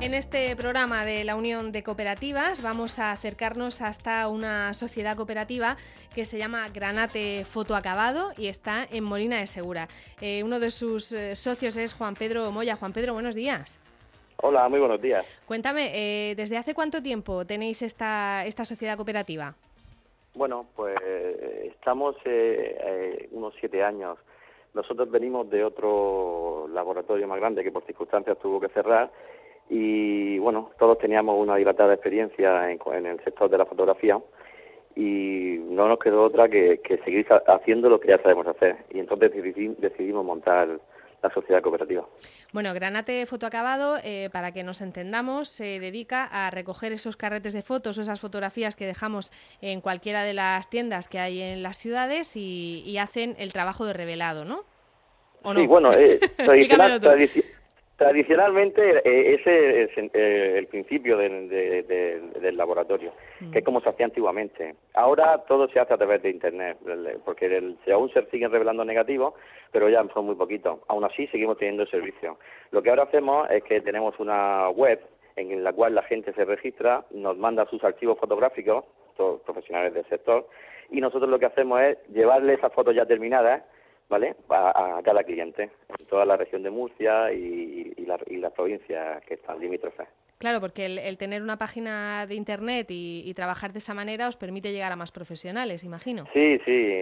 En este programa de la Unión de Cooperativas vamos a acercarnos hasta una sociedad cooperativa que se llama Granate Fotoacabado y está en Molina de Segura. Uno de sus socios es Juan Pedro Moya. Juan Pedro, buenos días. Hola, muy buenos días. Cuéntame, ¿desde hace cuánto tiempo tenéis esta sociedad cooperativa? Bueno, pues estamos unos 7 años. Nosotros venimos de otro laboratorio más grande que por circunstancias tuvo que cerrar y bueno, todos teníamos una dilatada experiencia en el sector de la fotografía y no nos quedó otra que seguir haciendo lo que ya sabemos hacer y entonces decidimos montar la sociedad cooperativa. Bueno, Granate Fotoacabado, para que nos entendamos, se dedica a recoger esos carretes de fotos o esas fotografías que dejamos en cualquiera de las tiendas que hay en las ciudades y hacen el trabajo de revelado, ¿no? ¿O no? Sí, bueno, tradicionalmente ese es el principio del laboratorio, que es como se hacía antiguamente. Ahora todo se hace a través de Internet, porque aún se siguen revelando negativos, pero ya son muy poquitos. Aún así seguimos teniendo el servicio. Lo que ahora hacemos es que tenemos una web en la cual la gente se registra, nos manda sus archivos fotográficos, todos profesionales del sector, y nosotros lo que hacemos es llevarle esas fotos ya terminadas, ¿vale?, a cada cliente, en toda la región de Murcia y las provincias que están limítrofes. Claro, porque el tener una página de Internet y trabajar de esa manera os permite llegar a más profesionales, imagino. Sí,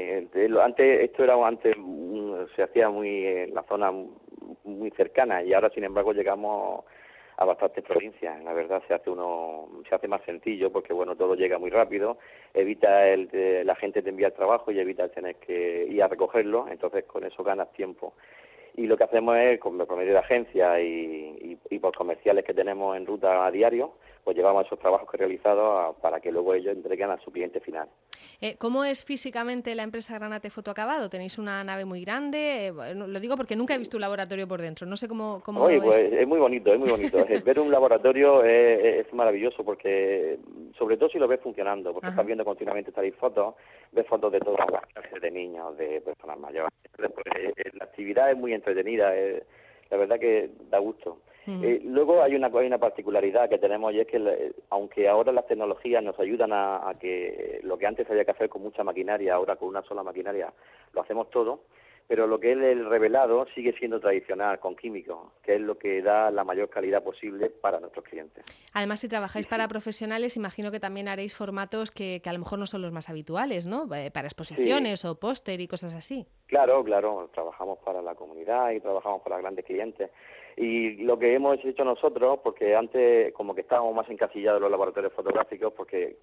antes se hacía muy en la zona muy cercana y ahora, sin embargo, llegamos a bastantes provincias. La verdad se hace más sencillo porque bueno, todo llega muy rápido, evita la gente te envía el trabajo y evita tener que ir a recogerlo, entonces con eso ganas tiempo. Y lo que hacemos es, con por medio de agencias y por comerciales que tenemos en ruta a diario, pues llevamos esos trabajos que he realizado para que luego ellos entreguen a su cliente final. ¿Cómo es físicamente la empresa Granate Fotoacabado? ¿Tenéis una nave muy grande? Lo digo porque nunca he visto un laboratorio por dentro. No sé cómo Oye, pues es. es muy bonito, es muy bonito. Ver un laboratorio es maravilloso porque, sobre todo si lo ves funcionando, porque estás viendo continuamente fotos, ves fotos de todas las clases de niños, de personas mayores. La actividad es muy entretenida, la verdad que da gusto. Luego hay una particularidad que tenemos y es que aunque ahora las tecnologías nos ayudan a que lo que antes había que hacer con mucha maquinaria, ahora con una sola maquinaria lo hacemos todo, pero lo que es el revelado sigue siendo tradicional, con químicos, que es lo que da la mayor calidad posible para nuestros clientes. Además, si trabajáis para profesionales, imagino que también haréis formatos que a lo mejor no son los más habituales, ¿no? Para exposiciones o póster y cosas así. Claro, trabajamos para la comunidad y trabajamos para grandes clientes. Y lo que hemos hecho nosotros, porque antes como que estábamos más encasillados en los laboratorios fotográficos, porque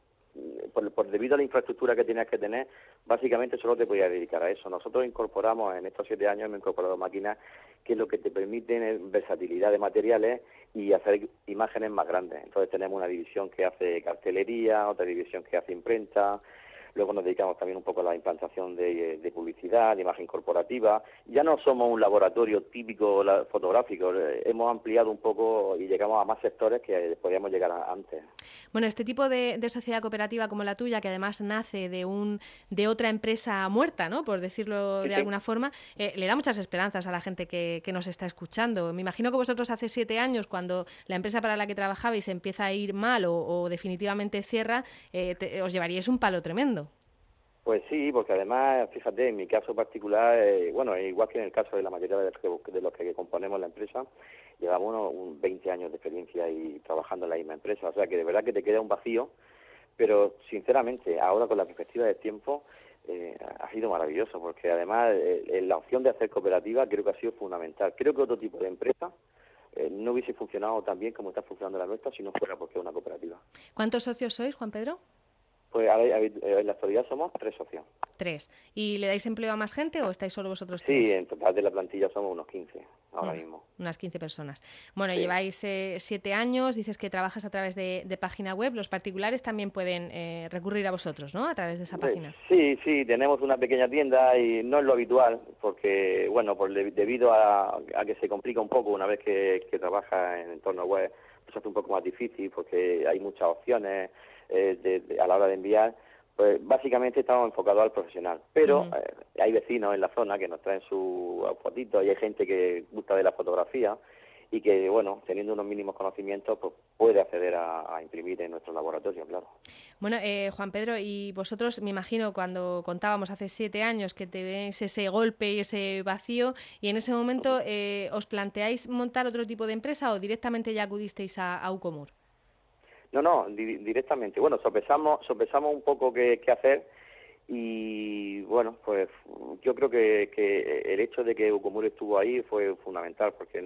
debido a la infraestructura que tenías que tener, básicamente solo te podías dedicar a eso. Nosotros incorporamos, en estos 7 años, hemos incorporado máquinas que lo que te permiten es versatilidad de materiales y hacer imágenes más grandes. Entonces tenemos una división que hace cartelería, otra división que hace imprenta. Luego nos dedicamos también un poco a la implantación de publicidad, de imagen corporativa. Ya no somos un laboratorio típico fotográfico, hemos ampliado un poco y llegamos a más sectores que podíamos llegar antes. Bueno, este tipo de sociedad cooperativa como la tuya, que además nace de otra empresa muerta, ¿no?, por decirlo de alguna forma, le da muchas esperanzas a la gente que nos está escuchando. Me imagino que vosotros hace 7 años, cuando la empresa para la que trabajabais empieza a ir mal o definitivamente cierra, os llevaríais un palo tremendo. Pues sí, porque además, fíjate, en mi caso particular, igual que en el caso de la mayoría de los que componemos la empresa, llevamos unos 20 años de experiencia y trabajando en la misma empresa, o sea que de verdad que te queda un vacío, pero sinceramente, ahora con la perspectiva del tiempo, ha sido maravilloso, porque además la opción de hacer cooperativa creo que ha sido fundamental. Creo que otro tipo de empresa no hubiese funcionado tan bien como está funcionando la nuestra si no fuera porque es una cooperativa. ¿Cuántos socios sois, Juan Pedro? Pues en la actualidad somos 3 socios. 3. ¿Y le dais empleo a más gente o estáis solo vosotros 3? Sí, en total de la plantilla somos unos 15 ahora mismo. Unas 15 personas. Bueno, sí. Lleváis 7 años, dices que trabajas a través de página web. Los particulares también pueden recurrir a vosotros, ¿no?, a través de esa página. Sí, tenemos una pequeña tienda y no es lo habitual, porque, debido a que se complica un poco una vez que trabaja en entorno web, pues hace un poco más difícil porque hay muchas opciones a la hora de enviar. Pues básicamente estamos enfocados al profesional, pero hay vecinos en la zona que nos traen sus fotitos y hay gente que gusta de la fotografía y que, bueno, teniendo unos mínimos conocimientos, pues puede acceder a imprimir en nuestro laboratorio, claro. Bueno, Juan Pedro, y vosotros, me imagino, cuando contábamos hace 7 años que tenéis ese golpe y ese vacío, y en ese momento, ¿os planteáis montar otro tipo de empresa o directamente ya acudisteis a Ucomur? No, directamente. Bueno, sopesamos un poco qué hacer y, bueno, pues yo creo que el hecho de que Ucomur estuvo ahí fue fundamental porque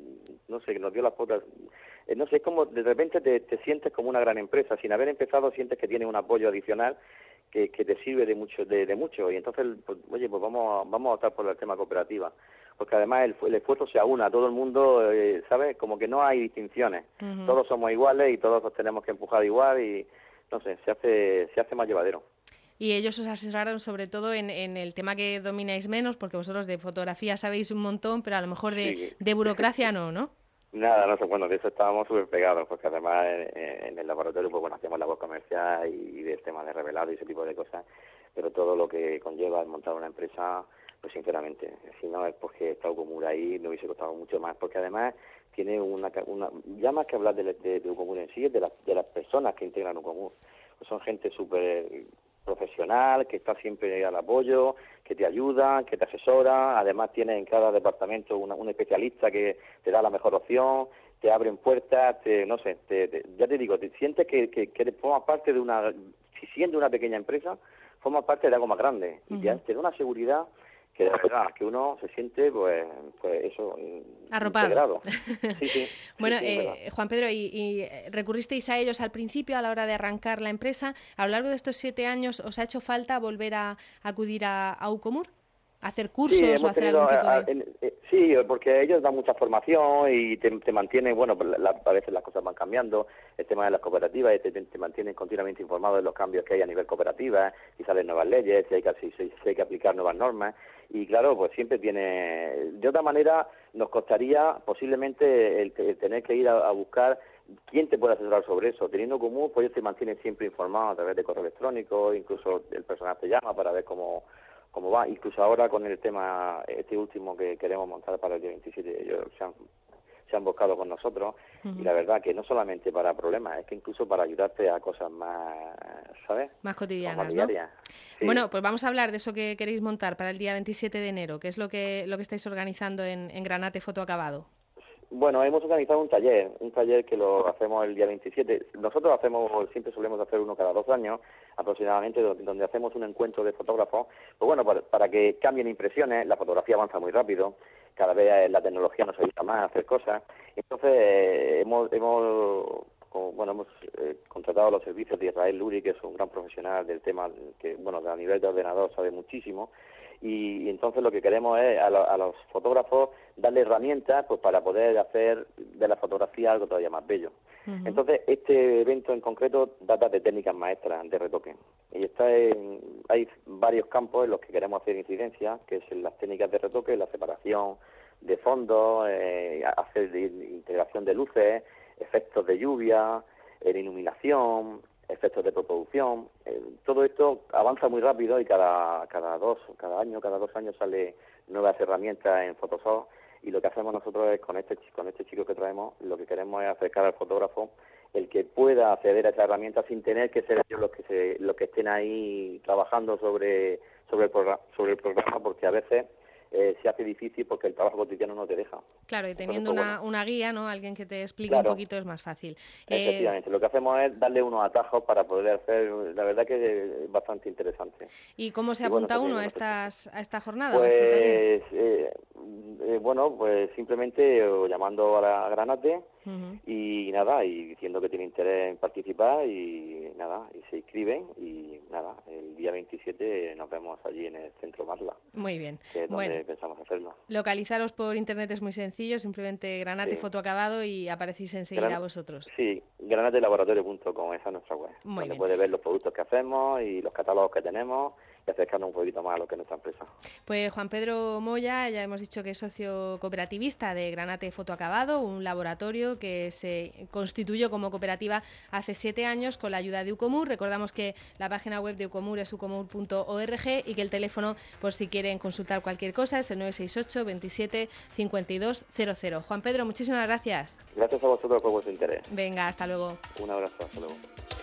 no sé, nos dio las pautas. No sé, es como de repente te sientes como una gran empresa. Sin haber empezado sientes que tienes un apoyo adicional que te sirve de mucho. Y entonces, pues, oye, pues vamos a optar por el tema cooperativa. Porque además el esfuerzo se aúna, todo el mundo, ¿sabes? Como que no hay distinciones. Uh-huh. Todos somos iguales y todos nos tenemos que empujar igual y, no sé, se hace más llevadero. Y ellos os asesoraron sobre todo en el tema que domináis menos, porque vosotros de fotografía sabéis un montón, pero a lo mejor de burocracia no. Nada, no sé, bueno, de eso estábamos súper pegados, porque además en el laboratorio, pues bueno, hacemos labor comercial y del tema de revelado y ese tipo de cosas, pero todo lo que conlleva el montar una empresa, pues sinceramente, si no es porque está Ucomur ahí, me hubiese costado mucho más, porque además tiene una ya más que hablar de Ucomur en sí, es de las personas que integran Ucomur, pues son gente súper profesional, que está siempre al apoyo, que te ayuda, que te asesora, además tiene en cada departamento un especialista que te da la mejor opción, te abren puertas, no sé, ya te digo, te sientes que formas parte de si siendo una pequeña empresa, formas parte de algo más grande, y te da una seguridad que de verdad, que uno se siente, pues eso, arropado. Integrado. Sí. Bueno, sí, Juan Pedro, ¿y recurristeis a ellos al principio a la hora de arrancar la empresa? ¿A lo largo de estos 7 años os ha hecho falta volver a acudir a Ucomur? ¿Hacer cursos o hacer algún tipo de...? Sí, porque ellos dan mucha formación y te mantienen, bueno, a veces las cosas van cambiando, el tema de las cooperativas, y te mantienen continuamente informado de los cambios que hay a nivel cooperativa, si salen nuevas leyes, si hay que aplicar nuevas normas, y claro, pues siempre tiene... De otra manera, nos costaría posiblemente el tener que ir a buscar quién te puede asesorar sobre eso. Teniendo común, pues ellos te mantienen siempre informado a través de correo electrónico, incluso el personal te llama para ver cómo va, incluso ahora con el tema último que queremos montar para el día 27, ellos se han buscado con nosotros, y la verdad que no solamente para problemas, es que incluso para ayudarte a cosas más, ¿sabes? Más cotidianas, más diarias. ¿no? Sí. Bueno, pues vamos a hablar de eso que queréis montar para el día 27 de enero, que es lo que estáis organizando en Granate Foto Acabado. Bueno, hemos organizado un taller que lo hacemos el día 27. Nosotros siempre solemos hacer uno cada 2 años, aproximadamente, donde hacemos un encuentro de fotógrafos, pues bueno, para que cambien impresiones, la fotografía avanza muy rápido, cada vez la tecnología nos ayuda más a hacer cosas, entonces hemos contratado los servicios de Israel Luri, que es un gran profesional del tema, que bueno, a nivel de ordenador sabe muchísimo, y entonces lo que queremos es a los fotógrafos darle herramientas pues para poder hacer de la fotografía algo todavía más bello. Uh-huh. Entonces este evento en concreto data de técnicas maestras de retoque, y hay varios campos en los que queremos hacer incidencia, que es en las técnicas de retoque, la separación de fondos, hacer integración de luces, efectos de lluvia, iluminación, efectos de preproducción. Todo esto avanza muy rápido y cada 2 años sale nuevas herramientas en Photoshop, y lo que hacemos nosotros es con este chico que traemos, lo que queremos es acercar al fotógrafo el que pueda acceder a esa herramienta sin tener que ser ellos los que estén ahí trabajando sobre el programa, porque a veces se hace difícil porque el trabajo cotidiano no te deja. Claro, y teniendo una guía, ¿no? Alguien que te explique un poquito es más fácil. Efectivamente, lo que hacemos es darle unos atajos para poder hacer, la verdad que es bastante interesante. ¿Y cómo se apunta uno a esta jornada? Pues, o a este taller? Pues simplemente llamando a Granate, uh-huh. y nada, y diciendo que tiene interés en participar, y nada, y se inscriben, y nada, el día 27 nos vemos allí en el Centro Marla. Muy bien. Que es donde pensamos hacerlo. Localizaros por internet es muy sencillo, simplemente Granate Foto Acabado y aparecéis enseguida vosotros. Sí, granatelaboratorio.com, esa es nuestra web, donde puedes ver los productos que hacemos y los catálogos que tenemos, acercarnos un poquito más a lo que es nuestra empresa. Pues Juan Pedro Moya, ya hemos dicho que es socio cooperativista de Granate Fotoacabado, un laboratorio que se constituyó como cooperativa hace 7 años con la ayuda de Ucomur. Recordamos que la página web de Ucomur es ucomur.org y que el teléfono, por si quieren consultar cualquier cosa, es el 968 27 52 00. Juan Pedro, muchísimas gracias. Gracias a vosotros por vuestro interés. Venga, hasta luego. Un abrazo, hasta luego.